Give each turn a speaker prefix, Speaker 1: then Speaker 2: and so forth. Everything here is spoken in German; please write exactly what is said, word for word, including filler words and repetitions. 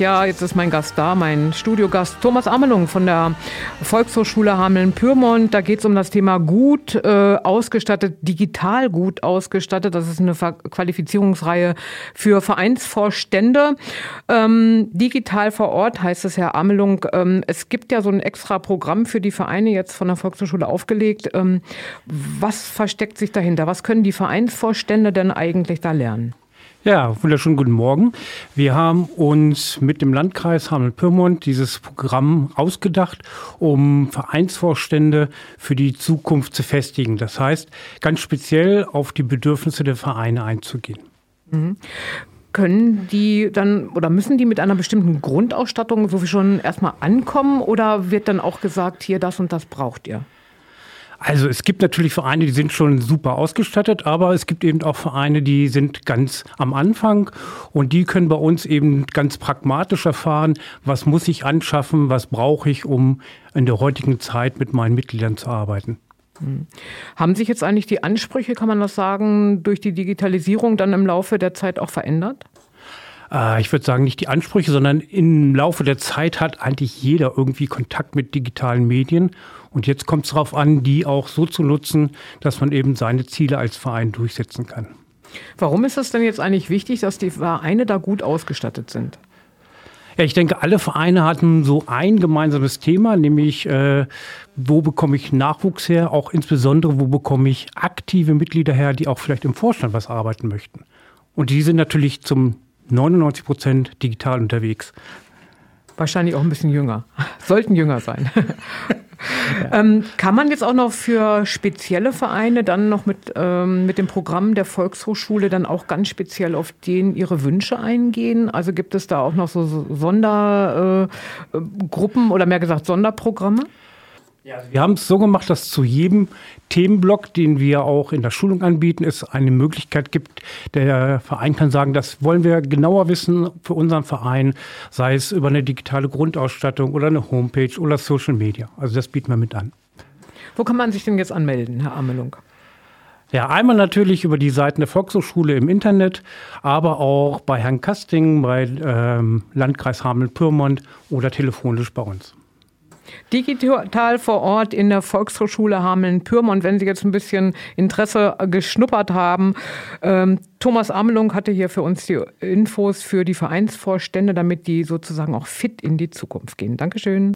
Speaker 1: Ja, jetzt ist mein Gast da, mein Studiogast Thomas Amelung von der Volkshochschule Hameln-Pyrmont. Da geht es um das Thema gut äh, ausgestattet, digital gut ausgestattet. Das ist eine Ver- Qualifizierungsreihe für Vereinsvorstände. Ähm, digital vor Ort heißt es, Herr Amelung. Ähm, es gibt ja so ein extra Programm für die Vereine jetzt von der Volkshochschule aufgelegt. Ähm, was versteckt sich dahinter? Was können die Vereinsvorstände denn eigentlich da lernen?
Speaker 2: Ja, wunderschönen guten Morgen. Wir haben uns mit dem Landkreis Hameln-Pyrmont dieses Programm ausgedacht, um Vereinsvorstände für die Zukunft zu festigen. Das heißt, ganz speziell auf die Bedürfnisse der Vereine einzugehen.
Speaker 1: Mhm. Können die dann oder müssen die mit einer bestimmten Grundausstattung so wie schon erstmal ankommen oder wird dann auch gesagt, hier das und das braucht ihr?
Speaker 2: Also es gibt natürlich Vereine, die sind schon super ausgestattet, aber es gibt eben auch Vereine, die sind ganz am Anfang und die können bei uns eben ganz pragmatisch erfahren, was muss ich anschaffen, was brauche ich, um in der heutigen Zeit mit meinen Mitgliedern zu arbeiten.
Speaker 1: Hm. Haben sich jetzt eigentlich die Ansprüche, kann man das sagen, durch die Digitalisierung dann im Laufe der Zeit auch verändert?
Speaker 2: Ich würde sagen, nicht die Ansprüche, sondern im Laufe der Zeit hat eigentlich jeder irgendwie Kontakt mit digitalen Medien. Und jetzt kommt es darauf an, die auch so zu nutzen, dass man eben seine Ziele als Verein durchsetzen kann.
Speaker 1: Warum ist es denn jetzt eigentlich wichtig, dass die Vereine da gut ausgestattet sind?
Speaker 2: Ja, ich denke, alle Vereine hatten so ein gemeinsames Thema, nämlich äh, wo bekomme ich Nachwuchs her, auch insbesondere wo bekomme ich aktive Mitglieder her, die auch vielleicht im Vorstand was arbeiten möchten. Und die sind natürlich zum neunundneunzig Prozent digital unterwegs.
Speaker 1: Wahrscheinlich auch ein bisschen jünger. Sollten jünger sein. Ja. Ähm, kann man jetzt auch noch für spezielle Vereine dann noch mit, ähm, mit dem Programm der Volkshochschule dann auch ganz speziell auf denen ihre Wünsche eingehen? Also gibt es da auch noch so, so Sondergruppen äh, oder mehr gesagt Sonderprogramme?
Speaker 2: Ja, wir haben es so gemacht, dass zu jedem Themenblock, den wir auch in der Schulung anbieten, es eine Möglichkeit gibt. Der Verein kann sagen, das wollen wir genauer wissen für unseren Verein, sei es über eine digitale Grundausstattung oder eine Homepage oder Social Media. Also das bieten wir mit an.
Speaker 1: Wo kann man sich denn jetzt anmelden, Herr Amelung?
Speaker 2: Ja, einmal natürlich über die Seiten der Volkshochschule im Internet, aber auch bei Herrn Kasting, bei ähm, Landkreis Hameln-Pyrmont oder telefonisch bei uns.
Speaker 1: Digital vor Ort in der Volkshochschule Hameln-Pyrmont, wenn Sie jetzt ein bisschen Interesse geschnuppert haben. Ähm, Thomas Amelung hatte hier für uns die Infos für die Vereinsvorstände, damit die sozusagen auch fit in die Zukunft gehen. Dankeschön.